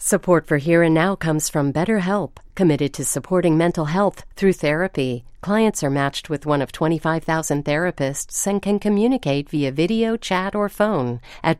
Support for Here and Now comes from BetterHelp, committed to supporting mental health through therapy. Clients are matched with one of 25,000 therapists and can communicate via video, chat, or phone at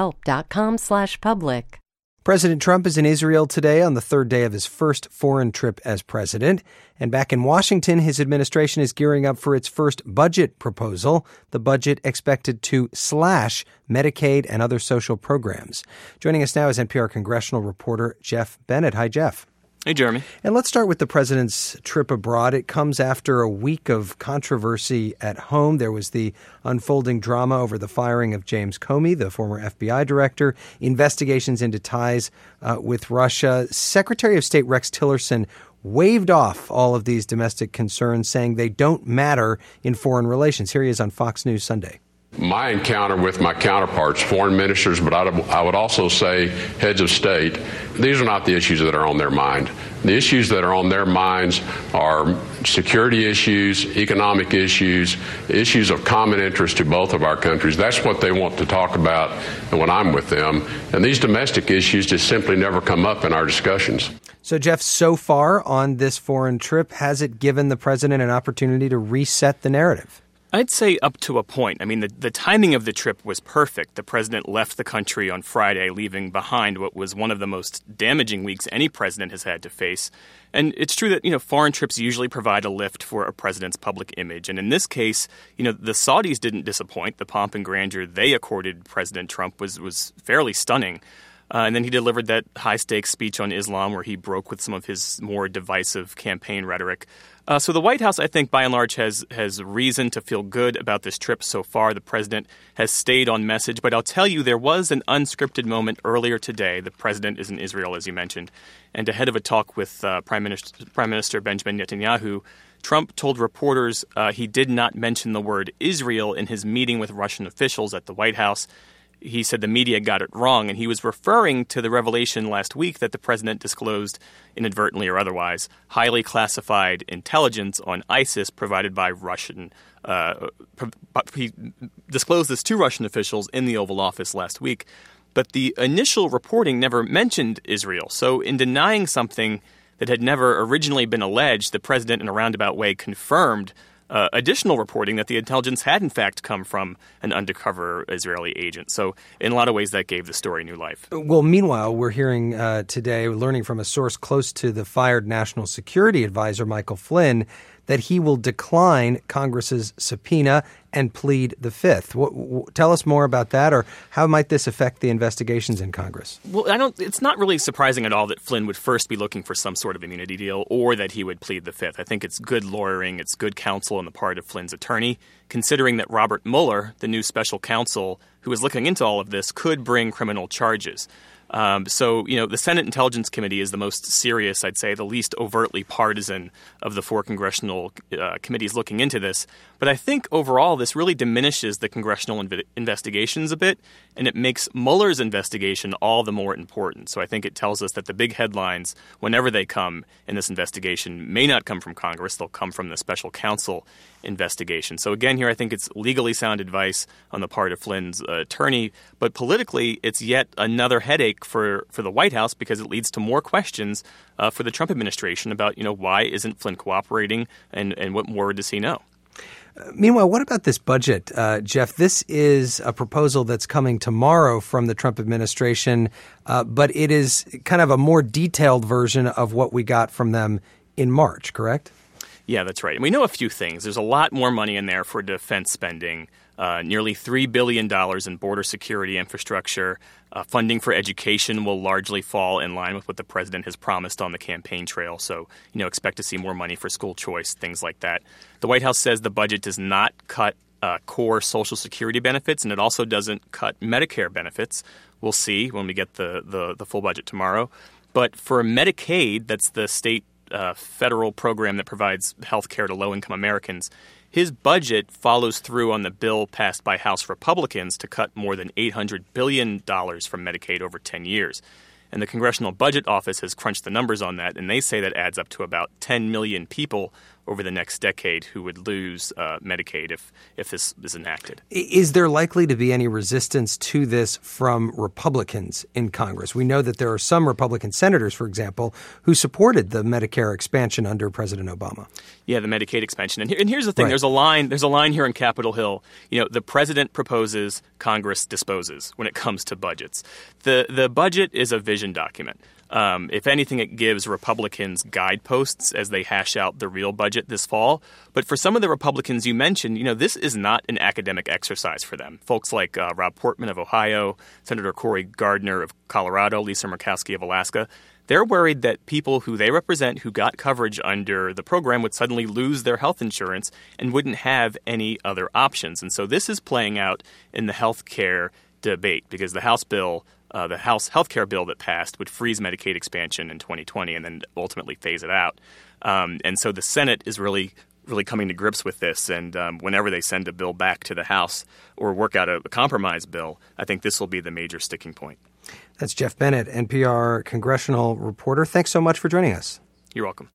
betterhelp.com/public. President Trump is in Israel today on the third day of his first foreign trip as president. And back in Washington, his administration is gearing up for its first budget proposal, the budget expected to slash Medicaid and other social programs. Joining us now is NPR congressional reporter Jeff Bennett. Hi, Jeff. Hey, Jeremy. And let's start with the president's trip abroad. It comes after a week of controversy at home. There was the unfolding drama over the firing of James Comey, the former FBI director, investigations into ties with Russia. Secretary of State Rex Tillerson waved off all of these domestic concerns, saying they don't matter in foreign relations. Here he is on Fox News Sunday. My encounter with my counterparts, foreign ministers, but I would also say heads of state, these are not the issues that are on their mind. The issues that are on their minds are security issues, economic issues, issues of common interest to both of our countries. That's what they want to talk about when I'm with them. And these domestic issues just simply never come up in our discussions. So, Jeff, so far on this foreign trip, has it given the president an opportunity to reset the narrative? I'd say up to a point. I mean, the timing of the trip was perfect. The president left the country on Friday, leaving behind what was one of the most damaging weeks any president has had to face. And it's true that, foreign trips usually provide a lift for a president's public image. And in this case, the Saudis didn't disappoint. The pomp and grandeur they accorded President Trump was fairly stunning. And then he delivered that high-stakes speech on Islam where he broke with some of his more divisive campaign rhetoric. So the White House, I think, by and large, has reason to feel good about this trip so far. The president has stayed on message. But I'll tell you, there was an unscripted moment earlier today. The president is in Israel, as you mentioned. And ahead of a talk with Prime Minister Benjamin Netanyahu, Trump told reporters he did not mention the word Israel in his meeting with Russian officials at the White House. He said the media got it wrong, and he was referring to the revelation last week that the president disclosed, inadvertently or otherwise, highly classified intelligence on ISIS provided by Russian. He disclosed this to Russian officials in the Oval Office last week, but the initial reporting never mentioned Israel. So in denying something that had never originally been alleged, the president, in a roundabout way, confirmed additional reporting that the intelligence had, in fact, come from an undercover Israeli agent. So in a lot of ways, that gave the story new life. Well, meanwhile, we're hearing today, learning from a source close to the fired National Security Advisor, Michael Flynn, that he will decline Congress's subpoena and plead the Fifth. Tell us more about that, or how might this affect the investigations in Congress? Well, it's not really surprising at all that Flynn would first be looking for some sort of immunity deal or that he would plead the Fifth. I think it's good lawyering, it's good counsel on the part of Flynn's attorney, considering that Robert Mueller, the new special counsel who is looking into all of this, could bring criminal charges. The Senate Intelligence Committee is the most serious, I'd say, the least overtly partisan of the four congressional committees looking into this. But I think overall this really diminishes the congressional investigations a bit, and it makes Mueller's investigation all the more important. So I think it tells us that the big headlines, whenever they come in this investigation, may not come from Congress. They'll come from the special counsel investigation. So again, here I think it's legally sound advice on the part of Flynn's attorney, but politically it's yet another headache for the White House because it leads to more questions for the Trump administration about, why isn't Flynn cooperating and what more does he know? Meanwhile, what about this budget, Jeff? This is a proposal that's coming tomorrow from the Trump administration, but it is kind of a more detailed version of what we got from them in March, correct? Yeah, that's right. And we know a few things. There's a lot more money in there for defense spending, nearly $3 billion in border security infrastructure. Funding for education will largely fall in line with what the president has promised on the campaign trail. So, expect to see more money for school choice, things like that. The White House says the budget does not cut core Social Security benefits, and it also doesn't cut Medicare benefits. We'll see when we get the full budget tomorrow. But for Medicaid, that's the state federal program that provides health care to low-income Americans, his budget follows through on the bill passed by House Republicans to cut more than $800 billion from Medicaid over 10 years. And the Congressional Budget Office has crunched the numbers on that, and they say that adds up to about 10 million people over the next decade who would lose Medicaid if this is enacted. Is there likely to be any resistance to this from Republicans in Congress? We know that there are some Republican senators, for example, who supported the Medicare expansion under President Obama. Yeah, the Medicaid expansion. And here's the thing. Right. There's a line here on Capitol Hill. The president proposes, Congress disposes when it comes to budgets. The budget is a vision document. If anything, it gives Republicans guideposts as they hash out the real budget this fall. But for some of the Republicans you mentioned, this is not an academic exercise for them. Folks like Rob Portman of Ohio, Senator Cory Gardner of Colorado, Lisa Murkowski of Alaska, they're worried that people who they represent who got coverage under the program would suddenly lose their health insurance and wouldn't have any other options. And so this is playing out in the health care debate because the House health care bill that passed would freeze Medicaid expansion in 2020 and then ultimately phase it out. And so the Senate is really coming to grips with this. And whenever they send a bill back to the House or work out a compromise bill, I think this will be the major sticking point. That's Jeff Bennett, NPR congressional reporter. Thanks so much for joining us. You're welcome.